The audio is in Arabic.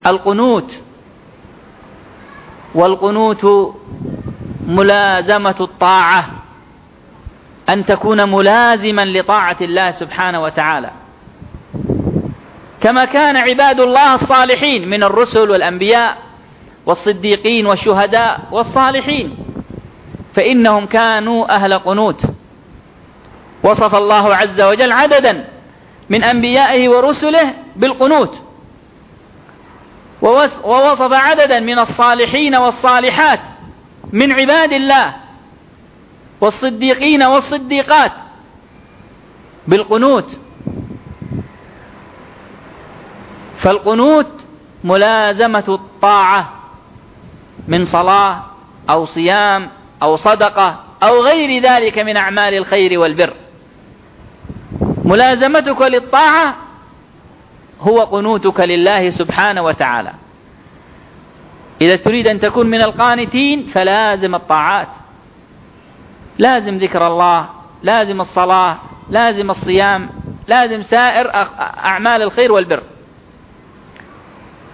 القنوت. والقنوت ملازمة الطاعة، أن تكون ملازما لطاعة الله سبحانه وتعالى، كما كان عباد الله الصالحين من الرسل والأنبياء والصديقين والشهداء والصالحين، فإنهم كانوا أهل قنوت. وصف الله عز وجل عددا من أنبيائه ورسله بالقنوت، ووصف عددا من الصالحين والصالحات من عباد الله والصديقين والصديقات بالقنوت. فالقنوت ملازمة الطاعة من صلاة أو صيام أو صدقة أو غير ذلك من أعمال الخير والبر. ملازمتك للطاعة هو قنوتك لله سبحانه وتعالى. إذا تريد أن تكون من القانتين فلازم الطاعات، لازم ذكر الله، لازم الصلاة، لازم الصيام، لازم سائر أعمال الخير والبر.